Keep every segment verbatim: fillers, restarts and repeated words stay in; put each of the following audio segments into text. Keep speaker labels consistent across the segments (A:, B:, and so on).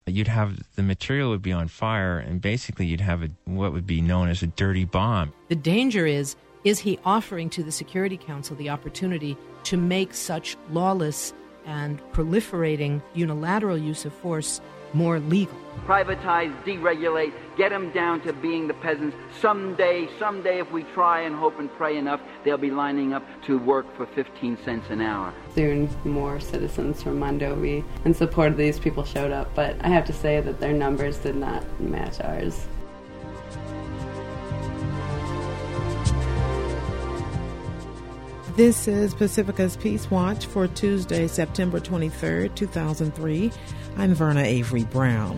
A: you'd have the material would be on fire, and basically you'd have a, what would be known as a dirty bomb.
B: The danger is, is he offering to the Security Council the opportunity to make such lawless and proliferating unilateral use of force more legal?
C: Privatize, deregulate, get them down to being the peasants. Someday, someday, if we try and hope and pray enough, they'll be lining up to work for fifteen cents an hour.
D: Soon, more citizens from Mondovi in support of these people showed up, but I have to say that their numbers did not match ours.
E: This is Pacifica's Peace Watch for Tuesday, September twenty-third, two thousand three. I'm Verna Avery Brown.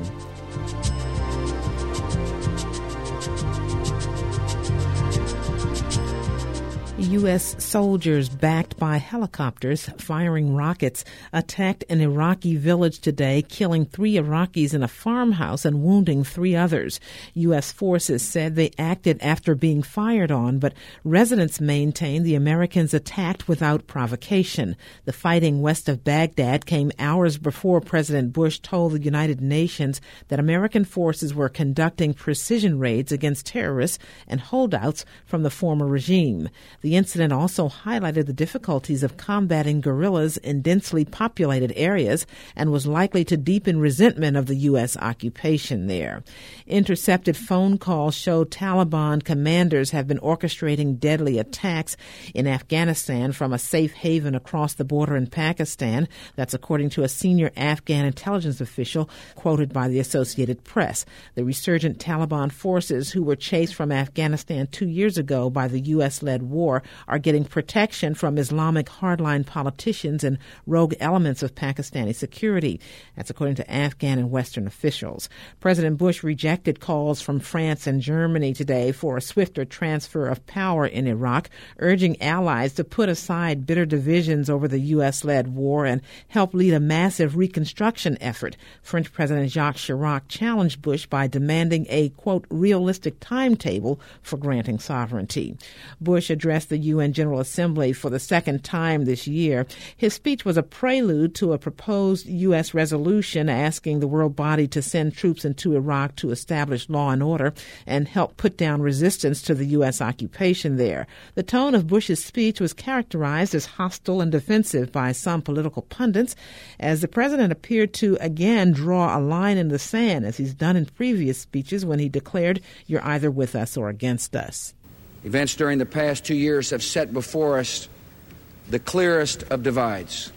E: U S soldiers backed by helicopters firing rockets attacked an Iraqi village today, killing three Iraqis in a farmhouse and wounding three others. U S forces said they acted after being fired on, but residents maintain the Americans attacked without provocation. The fighting west of Baghdad came hours before President Bush told the United Nations that American forces were conducting precision raids against terrorists and holdouts from the former regime. The incident also highlighted the difficulties of combating guerrillas in densely populated areas and was likely to deepen resentment of the U S occupation there. Intercepted phone calls show Taliban commanders have been orchestrating deadly attacks in Afghanistan from a safe haven across the border in Pakistan. That's according to a senior Afghan intelligence official quoted by the Associated Press. The resurgent Taliban forces, who were chased from Afghanistan two years ago by the U S-led war, are getting protection from Islamic hardline politicians and rogue elements of Pakistani security. That's according to Afghan and Western officials. President Bush rejected calls from France and Germany today for a swifter transfer of power in Iraq, urging allies to put aside bitter divisions over the U S-led war and help lead a massive reconstruction effort. French President Jacques Chirac challenged Bush by demanding a, quote, realistic timetable for granting sovereignty. Bush addressed the U N General Assembly for the second time this year. His speech was a prelude to a proposed U S resolution asking the world body to send troops into Iraq to establish law and order and help put down resistance to the U S occupation there. The tone of Bush's speech was characterized as hostile and defensive by some political pundits, as the president appeared to again draw a line in the sand, as he's done in previous speeches when he declared, "You're either with us or against us."
F: Events during the past two years have set before us the clearest of divides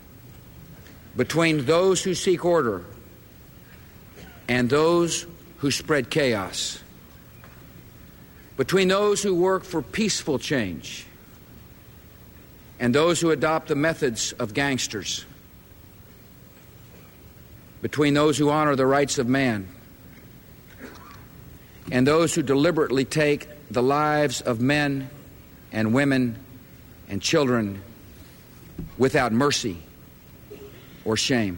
F: between those who seek order and those who spread chaos, between those who work for peaceful change and those who adopt the methods of gangsters, between those who honor the rights of man and those who deliberately take the lives of men and women and children without mercy or shame.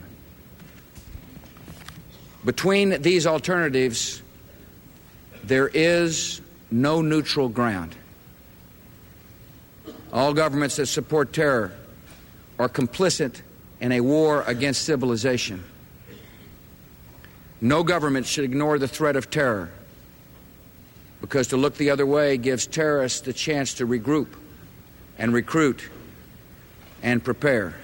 F: Between these alternatives, there is no neutral ground. All governments that support terror are complicit in a war against civilization. No government should ignore the threat of terror, because to look the other way gives terrorists the chance to regroup and recruit and prepare.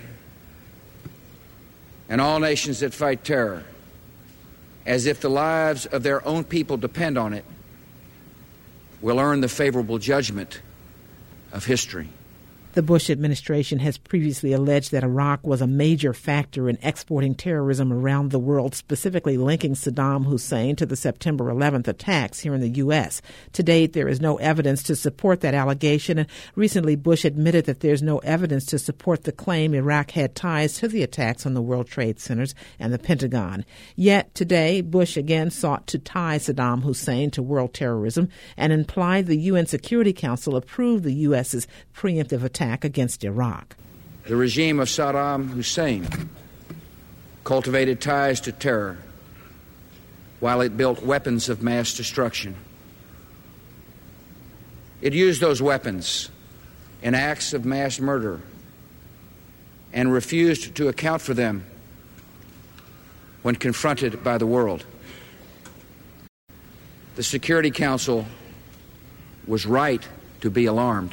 F: And all nations that fight terror, as if the lives of their own people depend on it, will earn the favorable judgment of history.
E: The Bush administration has previously alleged that Iraq was a major factor in exporting terrorism around the world, specifically linking Saddam Hussein to the September eleventh attacks here in the U S. To date, there is no evidence to support that allegation, and recently Bush admitted that there's no evidence to support the claim Iraq had ties to the attacks on the World Trade Centers and the Pentagon. Yet today, Bush again sought to tie Saddam Hussein to world terrorism and implied the U N Security Council approved the U S's preemptive attack against Iraq.
F: The regime of Saddam Hussein cultivated ties to terror while it built weapons of mass destruction. It used those weapons in acts of mass murder and refused to account for them when confronted by the world. The Security Council was right to be alarmed.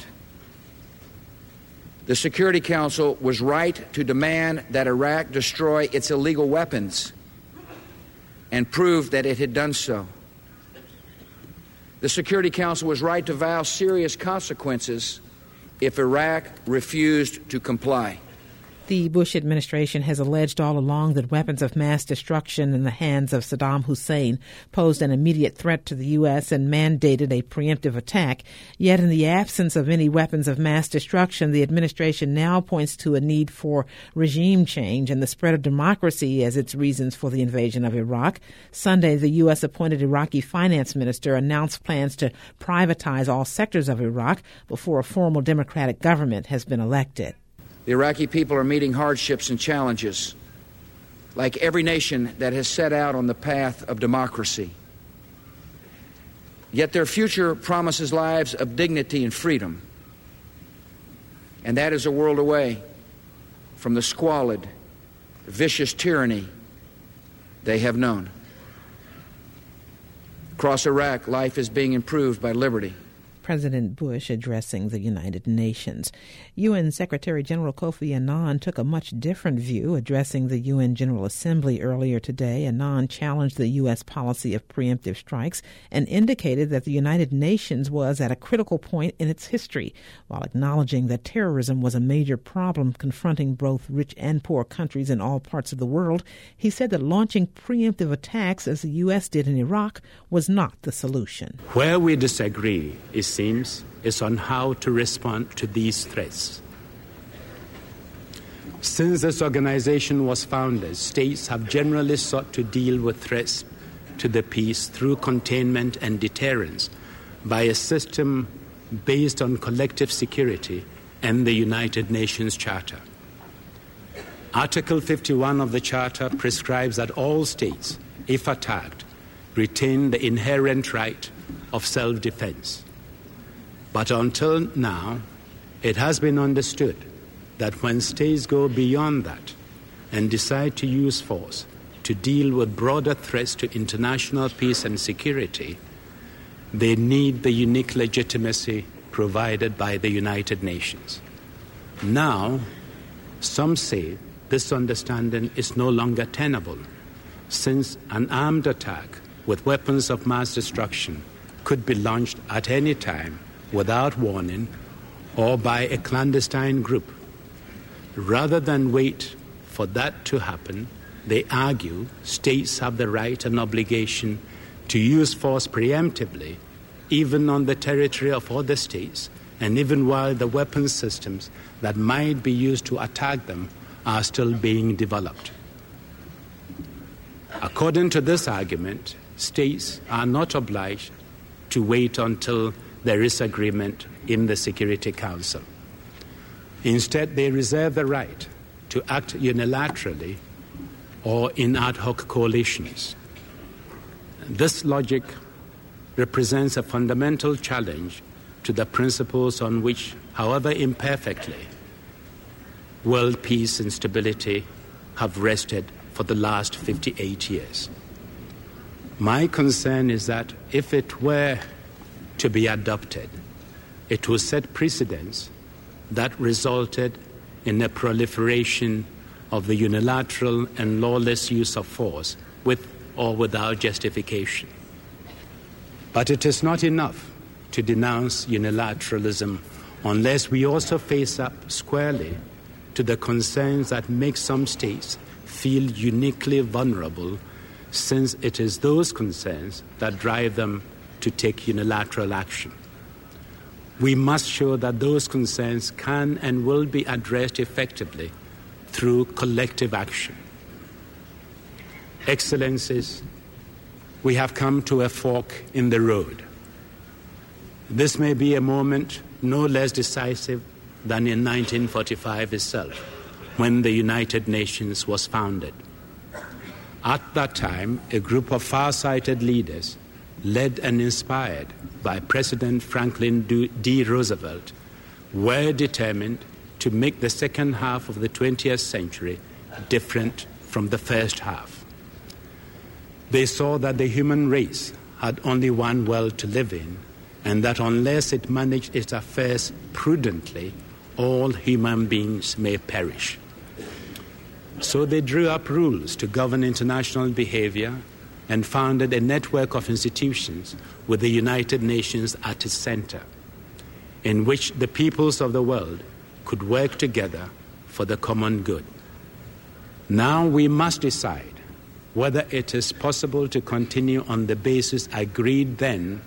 F: The Security Council was right to demand that Iraq destroy its illegal weapons and prove that it had done so. The Security Council was right to vow serious consequences if Iraq refused to comply.
E: The Bush administration has alleged all along that weapons of mass destruction in the hands of Saddam Hussein posed an immediate threat to the U S and mandated a preemptive attack. Yet in the absence of any weapons of mass destruction, the administration now points to a need for regime change and the spread of democracy as its reasons for the invasion of Iraq. Sunday, the U S appointed Iraqi finance minister announced plans to privatize all sectors of Iraq before a formal democratic government has been elected.
F: The Iraqi people are meeting hardships and challenges, like every nation that has set out on the path of democracy. Yet their future promises lives of dignity and freedom. And that is a world away from the squalid, vicious tyranny they have known. Across Iraq, life is being improved by liberty.
E: President Bush addressing the United Nations. U N Secretary General Kofi Annan took a much different view addressing the U N General Assembly earlier today. Annan challenged the U S policy of preemptive strikes and indicated that the United Nations was at a critical point in its history, while acknowledging that terrorism was a major problem confronting both rich and poor countries in all parts of the world. He said that launching preemptive attacks, as the U S did in Iraq, was not the solution.
G: Where we disagree is seems, is on how to respond to these threats. Since this organization was founded, states have generally sought to deal with threats to the peace through containment and deterrence by a system based on collective security and the United Nations Charter. Article fifty-one of the Charter prescribes that all states, if attacked, retain the inherent right of self-defense. But until now, it has been understood that when states go beyond that and decide to use force to deal with broader threats to international peace and security, they need the unique legitimacy provided by the United Nations. Now, some say this understanding is no longer tenable, since an armed attack with weapons of mass destruction could be launched at any time without warning or by a clandestine group. Rather than wait for that to happen, they argue states have the right and obligation to use force preemptively, even on the territory of other states, and even while the weapons systems that might be used to attack them are still being developed. According to this argument, states are not obliged to wait until there is agreement in the Security Council. Instead, they reserve the right to act unilaterally or in ad hoc coalitions. This logic represents a fundamental challenge to the principles on which, however imperfectly, world peace and stability have rested for the last fifty-eight years. My concern is that if it were to be adopted, it will set precedents that resulted in a proliferation of the unilateral and lawless use of force with or without justification. But it is not enough to denounce unilateralism unless we also face up squarely to the concerns that make some states feel uniquely vulnerable, since it is those concerns that drive them to take unilateral action. We must show that those concerns can and will be addressed effectively through collective action. Excellencies, we have come to a fork in the road. This may be a moment no less decisive than in nineteen forty-five itself, when the United Nations was founded. At that time, a group of far-sighted leaders, led and inspired by President Franklin D. Roosevelt, were determined to make the second half of the twentieth century different from the first half. They saw that the human race had only one world to live in, and that unless it managed its affairs prudently, all human beings may perish. So they drew up rules to govern international behavior and founded a network of institutions with the United Nations at its center, in which the peoples of the world could work together for the common good. Now we must decide whether it is possible to continue on the basis agreed then,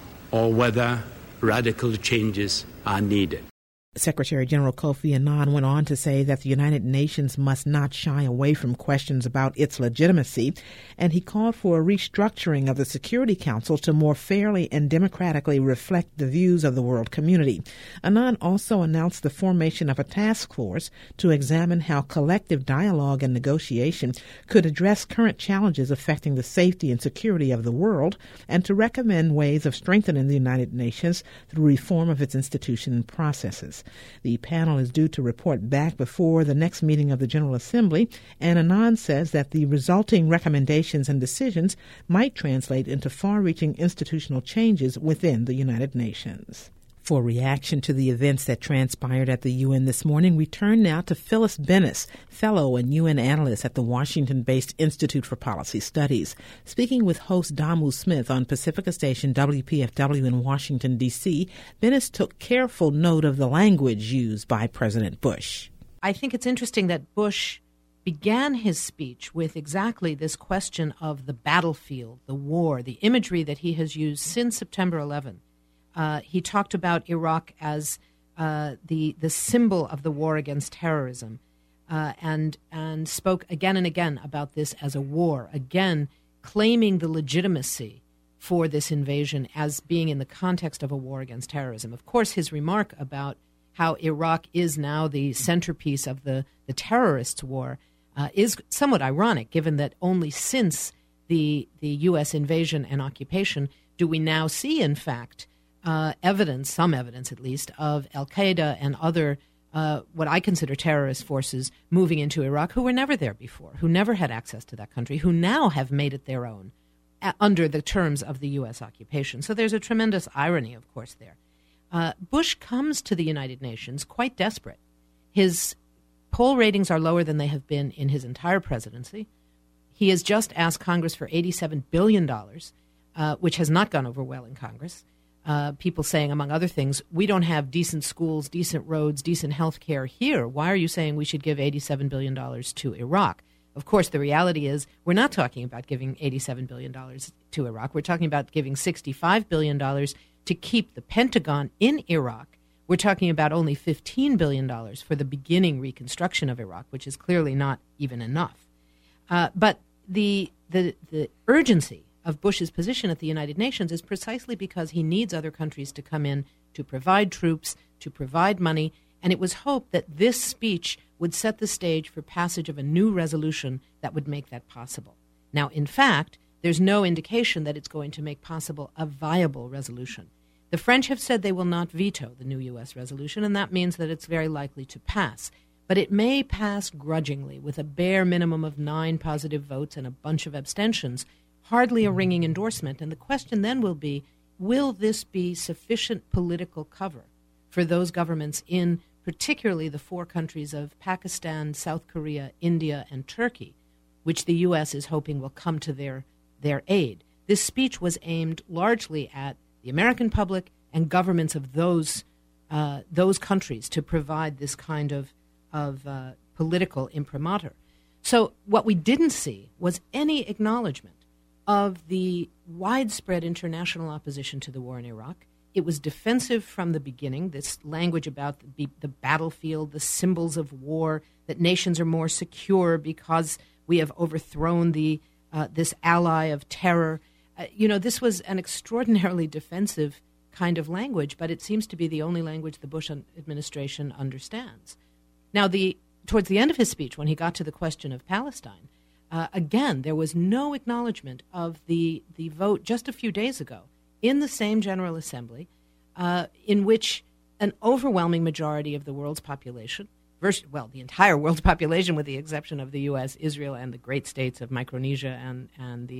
G: or whether radical changes are needed.
E: Secretary General Kofi Annan went on to say that the United Nations must not shy away from questions about its legitimacy, and he called for a restructuring of the Security Council to more fairly and democratically reflect the views of the world community. Annan also announced the formation of a task force to examine how collective dialogue and negotiation could address current challenges affecting the safety and security of the world, and to recommend ways of strengthening the United Nations through reform of its institutions and processes. The panel is due to report back before the next meeting of the General Assembly, and Annan says that the resulting recommendations and decisions might translate into far-reaching institutional changes within the United Nations. For reaction to the events that transpired at the U N this morning, we turn now to Phyllis Bennis, fellow and U N analyst at the Washington-based Institute for Policy Studies. Speaking with host Damu Smith on Pacifica Station W P F W in Washington, D C, Bennis took careful note of the language used by President Bush.
B: I think it's interesting that Bush began his speech with exactly this question of the battlefield, the war, the imagery that he has used since September eleventh. Uh, he talked about Iraq as uh, the the symbol of the war against terrorism, uh, and and spoke again and again about this as a war, again claiming the legitimacy for this invasion as being in the context of a war against terrorism. Of course, his remark about how Iraq is now the centerpiece of the, the terrorists' war uh, is somewhat ironic, given that only since the the U S invasion and occupation do we now see, in fact, Uh, evidence, some evidence at least, of al-Qaeda and other uh, what I consider terrorist forces moving into Iraq who were never there before, who never had access to that country, who now have made it their own uh, under the terms of the U S occupation. So there's a tremendous irony, of course, there. Uh, Bush comes to the United Nations quite desperate. His poll ratings are lower than they have been in his entire presidency. He has just asked Congress for eighty-seven billion dollars, uh, which has not gone over well in Congress. Uh, people saying, among other things, we don't have decent schools, decent roads, decent health care here. Why are you saying we should give eighty-seven billion dollars to Iraq? Of course, the reality is we're not talking about giving eighty-seven billion dollars to Iraq. We're talking about giving sixty-five billion dollars to keep the Pentagon in Iraq. We're talking about only fifteen billion dollars for the beginning reconstruction of Iraq, which is clearly not even enough. Uh, but the, the the urgency of Bush's position at the United Nations is precisely because he needs other countries to come in to provide troops, to provide money, and it was hoped that this speech would set the stage for passage of a new resolution that would make that possible. Now, in fact, there's no indication that it's going to make possible a viable resolution. The French have said they will not veto the new U S resolution, and that means that it's very likely to pass. But it may pass grudgingly with a bare minimum of nine positive votes and a bunch of abstentions, hardly a ringing endorsement. And the question then will be, will this be sufficient political cover for those governments in particularly the four countries of Pakistan, South Korea, India, and Turkey, which the U S is hoping will come to their, their aid? This speech was aimed largely at the American public and governments of those uh, those countries to provide this kind of, of uh, political imprimatur. So what we didn't see was any acknowledgement of the widespread international opposition to the war in Iraq. It was defensive from the beginning, this language about the, the battlefield, the symbols of war, that nations are more secure because we have overthrown the uh, this ally of terror. Uh, you know, this was an extraordinarily defensive kind of language, but it seems to be the only language the Bush administration understands. Now, the towards the end of his speech, when he got to the question of Palestine, Uh, again, there was no acknowledgement of the, the vote just a few days ago in the same General Assembly uh, in which an overwhelming majority of the world's population, versus, well, the entire world's population with the exception of the U S, Israel, and the great states of Micronesia and, and the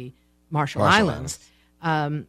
B: Marshall,
H: Marshall
B: Islands. Um,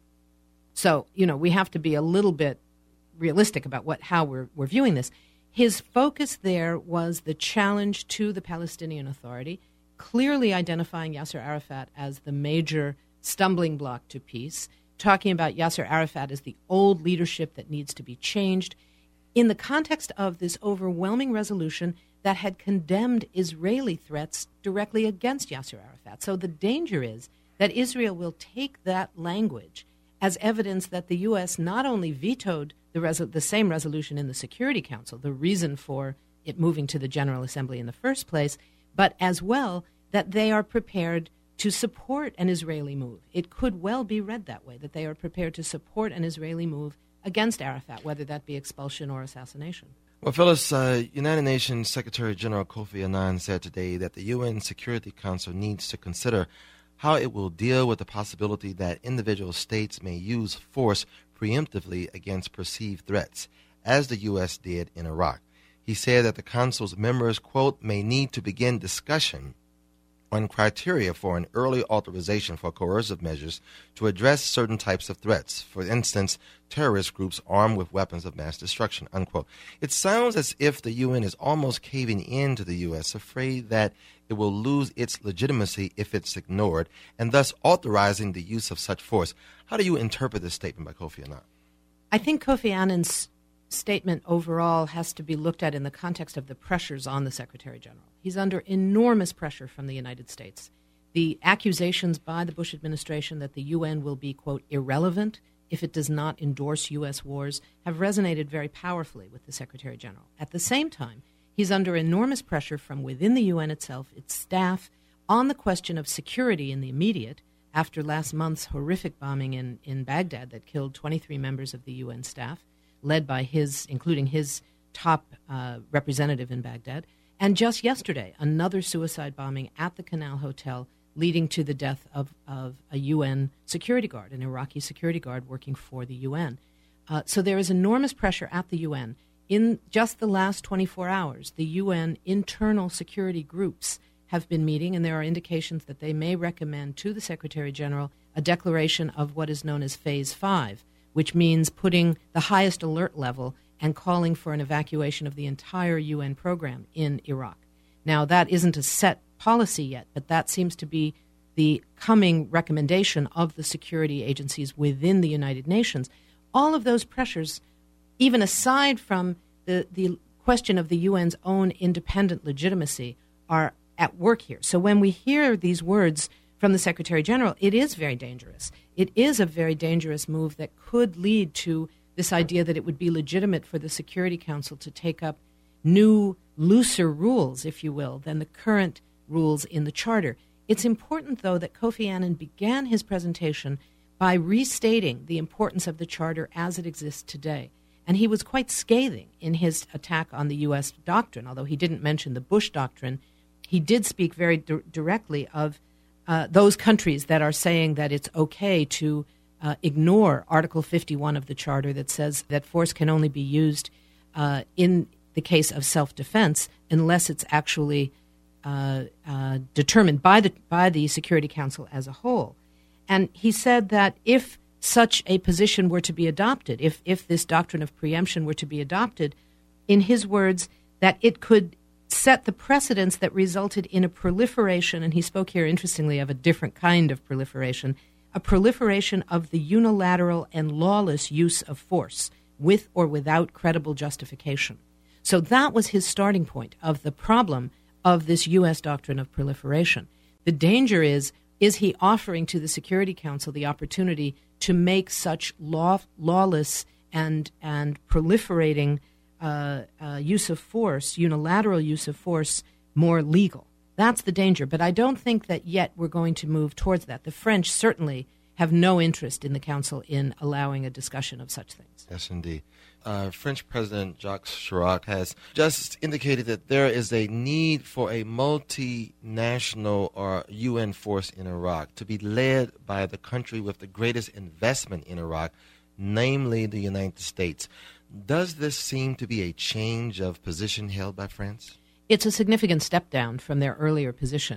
B: so, you know, we have to be a little bit realistic about what how we're, we're viewing this. His focus there was the challenge to the Palestinian Authority, clearly identifying Yasser Arafat as the major stumbling block to peace, talking about Yasser Arafat as the old leadership that needs to be changed, in the context of this overwhelming resolution that had condemned Israeli threats directly against Yasser Arafat. So the danger is that Israel will take that language as evidence that the U S not only vetoed the, resol- the same resolution in the Security Council, the reason for it moving to the General Assembly in the first place, but as well that they are prepared to support an Israeli move. It could well be read that way, that they are prepared to support an Israeli move against Arafat, whether that be expulsion or assassination.
H: Well, Phyllis, uh, United Nations Secretary General Kofi Annan said today that the U N Security Council needs to consider how it will deal with the possibility that individual states may use force preemptively against perceived threats, as the U S did in Iraq. He said that the Council's members, quote, may need to begin discussion on criteria for an early authorization for coercive measures to address certain types of threats, for instance, terrorist groups armed with weapons of mass destruction, unquote. It sounds as if the U N is almost caving in to the U S, afraid that it will lose its legitimacy if it's ignored, and thus authorizing the use of such force. How do you interpret this statement by Kofi Annan?
B: I think Kofi Annan's statement overall has to be looked at in the context of the pressures on the Secretary General. He's under enormous pressure from the United States. The accusations by the Bush administration that the U N will be, quote, irrelevant if it does not endorse U S wars have resonated very powerfully with the Secretary General. At the same time, he's under enormous pressure from within the U N itself, its staff, on the question of security in the immediate, after last month's horrific bombing in, in Baghdad that killed twenty-three members of the U N staff, led by his, including his top uh, representative in Baghdad. And just yesterday, another suicide bombing at the Canal Hotel, leading to the death of, of a U N security guard, an Iraqi security guard working for the U N. Uh, so there is enormous pressure at the U N. In just the last twenty-four hours, the U N internal security groups have been meeting, and there are indications that they may recommend to the Secretary General a declaration of what is known as Phase five, which means putting the highest alert level and calling for an evacuation of the entire U N program in Iraq. Now, that isn't a set policy yet, but that seems to be the coming recommendation of the security agencies within the United Nations. All of those pressures, even aside from the, the question of the U N's own independent legitimacy, are at work here. So when we hear these words from the Secretary General, it is very dangerous. It is a very dangerous move that could lead to this idea that it would be legitimate for the Security Council to take up new, looser rules, if you will, than the current rules in the Charter. It's important, though, that Kofi Annan began his presentation by restating the importance of the Charter as it exists today. And he was quite scathing in his attack on the U S doctrine, although he didn't mention the Bush doctrine. He did speak very di- directly of uh, those countries that are saying that it's okay to uh, ignore Article fifty-one of the Charter that says that force can only be used uh, in the case of self-defense unless it's actually uh, uh, determined by the by the Security Council as a whole. And he said that if such a position were to be adopted, if if this doctrine of preemption were to be adopted, in his words, that it could set the precedents that resulted in a proliferation, and he spoke here, interestingly, of a different kind of proliferation, a proliferation of the unilateral and lawless use of force, with or without credible justification. So that was his starting point of the problem of this U S doctrine of proliferation. The danger is, is he offering to the Security Council the opportunity to make such law, lawless and, and proliferating Uh, uh, use of force, unilateral use of force, more legal? That's the danger. But I don't think that yet we're going to move towards that. The French certainly have no interest in the Council in allowing a discussion of such things.
H: Yes, indeed. Uh, French President Jacques Chirac has just indicated that there is a need for a multinational or U N force in Iraq to be led by the country with the greatest investment in Iraq, namely the United States. Does this seem to be a change of position held by France?
B: It's a significant step down from their earlier position.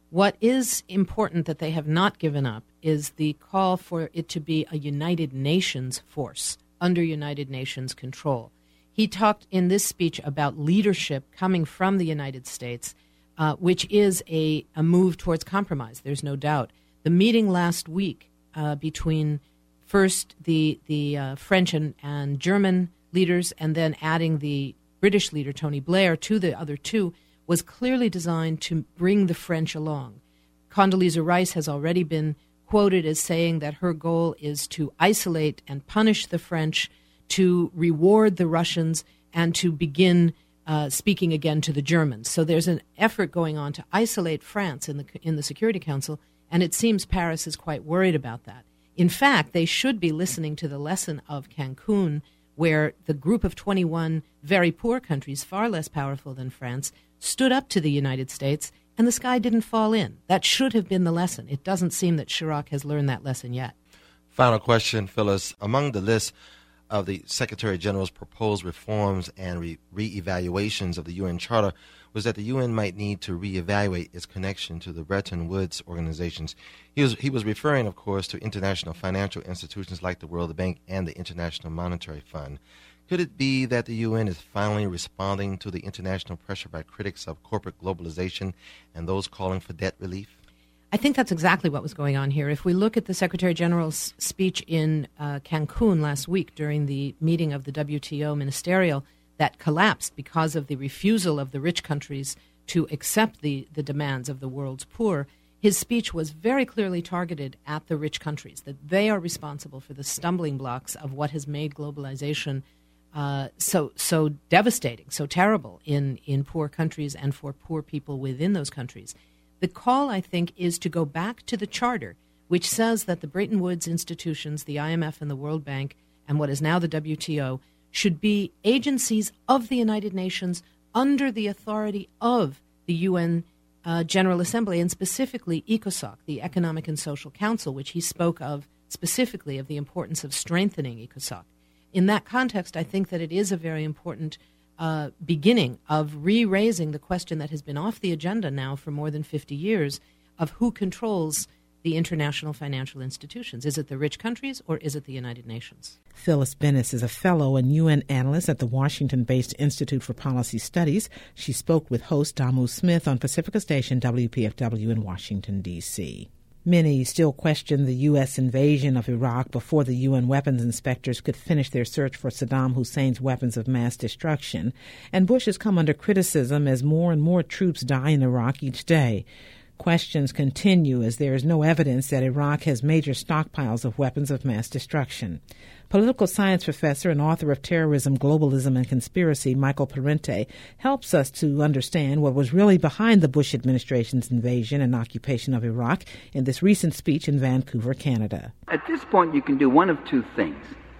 B: What is important that they have not given up is the call for it to be a United Nations force under United Nations control. He talked in this speech about leadership coming from the United States, uh, which is a, a move towards compromise, there's no doubt. The meeting last week uh, between first the, the uh, French and, and German leaders and then adding the British leader, Tony Blair, to the other two, was clearly designed to bring the French along. Condoleezza Rice has already been quoted as saying that her goal is to isolate and punish the French, to reward the Russians, and to begin uh, speaking again to the Germans. So there's an effort going on to isolate France in the in the Security Council, and it seems Paris is quite worried about that. In fact, they should be listening to the lesson of Cancun, where the group of twenty-one very poor countries, far less powerful than France, stood up to the United States, and the sky didn't fall in. That should have been the lesson. It doesn't seem that Chirac has learned that lesson yet.
H: Final question, Phyllis. Among the list of the Secretary General's proposed reforms and re- re-evaluations of the U N Charter was that the U N might need to re-evaluate its connection to the Bretton Woods organizations. He was, he was referring, of course, to international financial institutions like the World Bank and the International Monetary Fund. Could it be that the U N is finally responding to the international pressure by critics of corporate globalization and those calling for debt relief?
B: I think that's exactly what was going on here. If we look at the Secretary General's speech in uh, Cancun last week during the meeting of the W T O ministerial that collapsed because of the refusal of the rich countries to accept the, the demands of the world's poor, his speech was very clearly targeted at the rich countries, that they are responsible for the stumbling blocks of what has made globalization uh, so so devastating, so terrible in, in poor countries and for poor people within those countries. The call, I think, is to go back to the Charter, which says that the Bretton Woods institutions, the I M F and the World Bank, and what is now the W T O, should be agencies of the United Nations under the authority of the U N uh, General Assembly, and specifically ECOSOC, the Economic and Social Council, which he spoke of specifically of the importance of strengthening ECOSOC. In that context, I think that it is a very important Uh, beginning of re-raising the question that has been off the agenda now for more than fifty years of who controls the international financial institutions. Is it the rich countries or is it the United Nations?
E: Phyllis Bennis is a fellow and U N analyst at the Washington-based Institute for Policy Studies. She spoke with host Damu Smith on Pacifica Station W P F W in Washington, D C Many still question the U S invasion of Iraq before the U N weapons inspectors could finish their search for Saddam Hussein's weapons of mass destruction. And Bush has come under criticism as more and more troops die in Iraq each day. Questions continue as there is no evidence that Iraq has major stockpiles of weapons of mass destruction. Political science professor and author of Terrorism, Globalism, and Conspiracy, Michael Parente, helps us to understand what was really behind the Bush administration's invasion and occupation of Iraq in this recent speech in Vancouver, Canada.
C: At this point, you can do one of two things.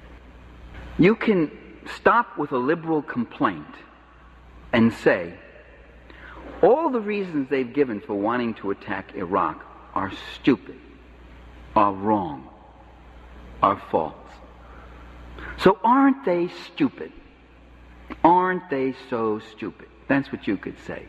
C: You can stop with a liberal complaint and say, all the reasons they've given for wanting to attack Iraq are stupid, are wrong, are false. So aren't they stupid? Aren't they so stupid? That's what you could say.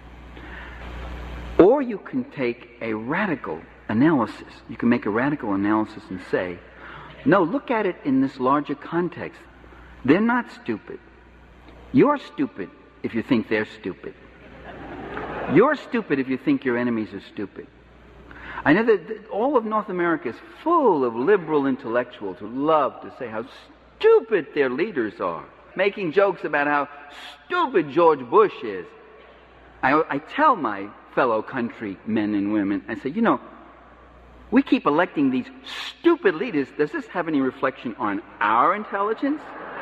C: Or you can take a radical analysis. You can make a radical analysis and say, no, look at it in this larger context. They're not stupid. You're stupid if you think they're stupid. You're stupid if you think your enemies are stupid. I know that all of North America is full of liberal intellectuals who love to say how stupid their leaders are, making jokes about how stupid George Bush is. I, I tell my fellow countrymen and women, I say, you know, we keep electing these stupid leaders. Does this have any reflection on our intelligence?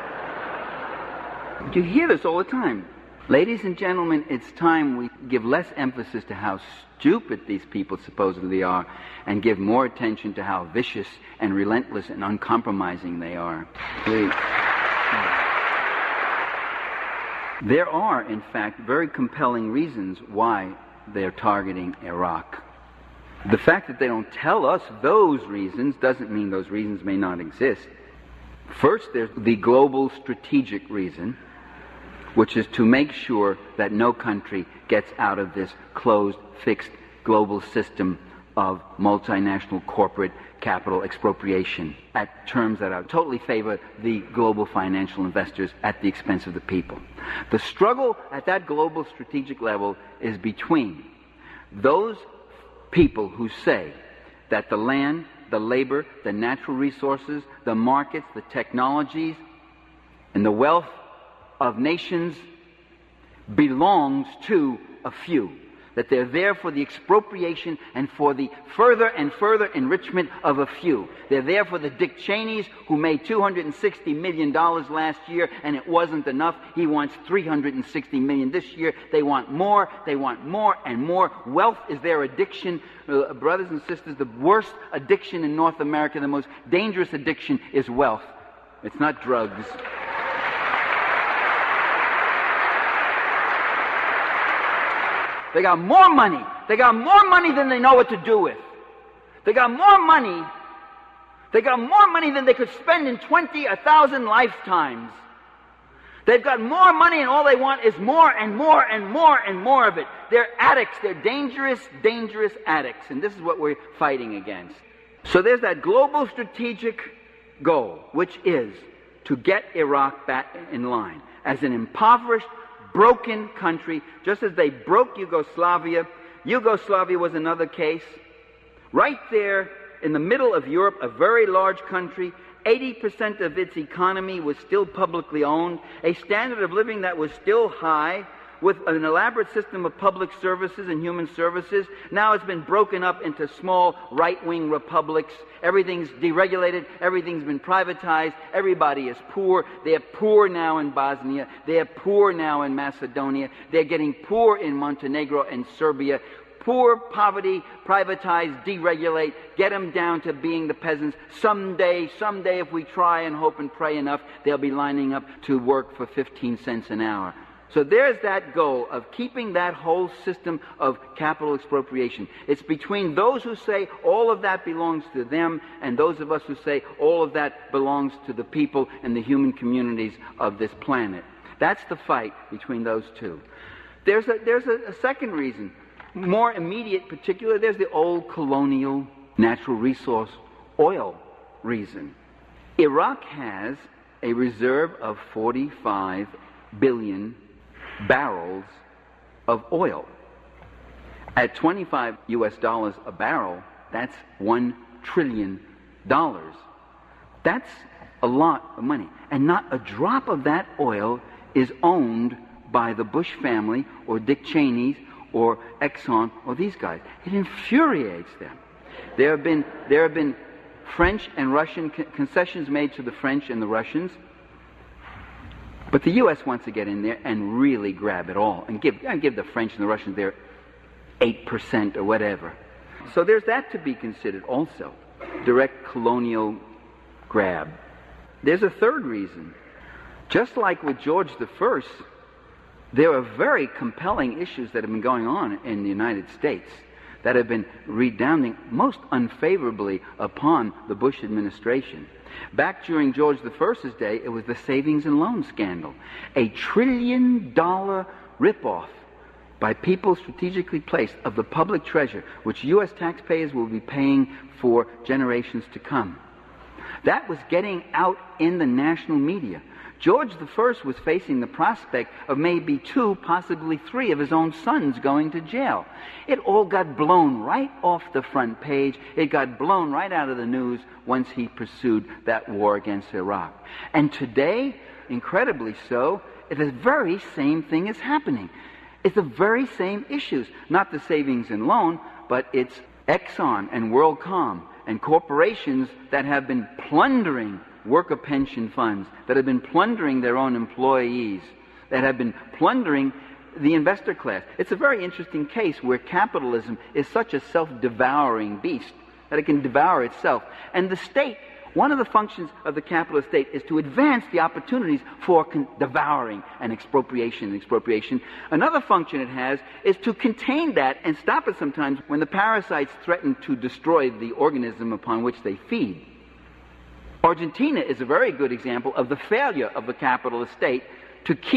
C: You hear this all the time. Ladies and gentlemen, it's time we give less emphasis to how stupid these people supposedly are and give more attention to how vicious and relentless and uncompromising they are. Please. There are, in fact, very compelling reasons why they're targeting Iraq. The fact that they don't tell us those reasons doesn't mean those reasons may not exist. First, there's the global strategic reason, which is to make sure that no country gets out of this closed, fixed global system of multinational corporate capital expropriation at terms that are totally favor the global financial investors at the expense of the people. The struggle at that global strategic level is between those people who say that the land, the labor, the natural resources, the markets, the technologies, and the wealth of nations belongs to a few. That they're there for the expropriation and for the further and further enrichment of a few. They're there for the Dick Cheneys, who made two hundred sixty million dollars last year, and it wasn't enough. He wants three hundred sixty million dollars this year. They want more, they want more and more. Wealth is their addiction. Uh, brothers and sisters, the worst addiction in North America, the most dangerous addiction is wealth. It's not drugs. They got more money. They got more money than they know what to do with. They got more money. They got more money than they could spend in twenty, a thousand lifetimes. They've got more money and all they want is more and more and more and more of it. They're addicts. They're dangerous, dangerous addicts. And this is what we're fighting against. So there's that global strategic goal, which is to get Iraq back in line as an impoverished, broken country, just as they broke Yugoslavia. Yugoslavia was another case. Right there in the middle of Europe, a very large country, eighty percent of its economy was still publicly owned, a standard of living that was still high, with an elaborate system of public services and human services. Now it's been broken up into small right-wing republics. Everything's deregulated. Everything's been privatized. Everybody is poor. They're poor now in Bosnia. They're poor now in Macedonia. They're getting poor in Montenegro and Serbia. Poor, poverty, privatize, deregulate, get them down to being the peasants. Someday, someday, if we try and hope and pray enough, they'll be lining up to work for fifteen cents an hour. So there's that goal of keeping that whole system of capital expropriation. It's between those who say all of that belongs to them and those of us who say all of that belongs to the people and the human communities of this planet. That's the fight between those two. There's a, there's a, a second reason, more immediate, particular. There's the old colonial natural resource oil reason. Iraq has a reserve of forty-five billion barrels of oil. At twenty-five U S dollars a barrel, that's one trillion dollars. That's a lot of money. And not a drop of that oil is owned by the Bush family or Dick Cheney's or Exxon or these guys. It infuriates them. There have been, there have been French and Russian con- concessions made to the French and the Russians. But the U S wants to get in there and really grab it all and give, and give the French and the Russians their eight percent or whatever. So there's that to be considered also, direct colonial grab. There's a third reason. Just like with George the First, there are very compelling issues that have been going on in the United States that have been redounding most unfavorably upon the Bush administration. Back during George the First's day, it was the savings and loan scandal. A trillion dollar ripoff by people strategically placed of the public treasure, which U S taxpayers will be paying for generations to come. That was getting out in the national media. George the First was facing the prospect of maybe two, possibly three of his own sons going to jail. It all got blown right off the front page. It got blown right out of the news once he pursued that war against Iraq. And today, incredibly so, the very same thing is happening. It's the very same issues. Not the savings and loan, but it's Exxon and WorldCom and corporations that have been plundering worker pension funds, that have been plundering their own employees, that have been plundering the investor class. It's a very interesting case where capitalism is such a self-devouring beast that it can devour itself. And the state, one of the functions of the capitalist state is to advance the opportunities for con- devouring and expropriation and expropriation. Another function it has is to contain that and stop it sometimes when the parasites threaten to destroy the organism upon which they feed. Argentina is a very good example of the failure of the capitalist state to keep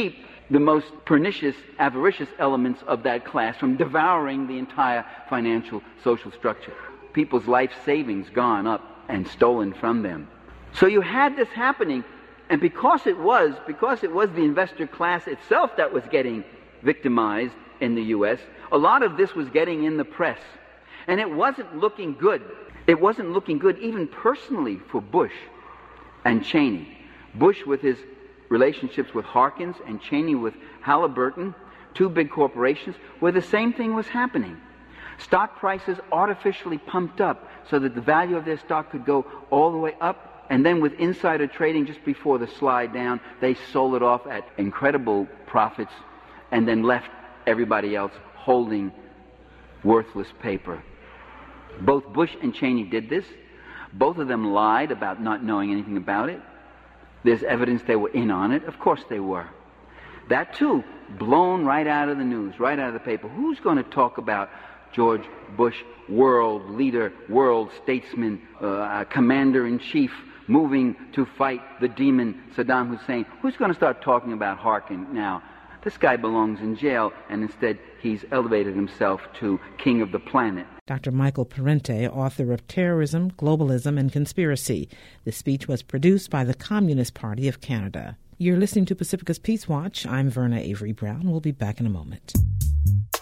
C: the most pernicious, avaricious elements of that class from devouring the entire financial social structure. People's life savings gone up and stolen from them. So you had this happening, and because it was, because it was the investor class itself that was getting victimized in the U S, a lot of this was getting in the press. And it wasn't looking good. It wasn't looking good even personally for Bush and Cheney. Bush with his relationships with Harkins and Cheney with Halliburton, two big corporations, where the same thing was happening. Stock prices artificially pumped up so that the value of their stock could go all the way up, and then with insider trading just before the slide down, they sold it off at incredible profits and then left everybody else holding worthless paper. Both Bush and Cheney did this. Both of them lied about not knowing anything about it. There's evidence they were in on it. Of course they were. That too, blown right out of the news, right out of the paper. Who's going to talk about George Bush, world leader, world statesman, uh, commander-in-chief, moving to fight the demon Saddam Hussein? Who's going to start talking about Harkin now? This guy belongs in jail, and instead he's elevated himself to king of the planet.
E: Doctor Michael Parente, author of Terrorism, Globalism, and Conspiracy. The speech was produced by the Communist Party of Canada. You're listening to Pacifica's Peace Watch. I'm Verna Avery Brown. We'll be back in a moment.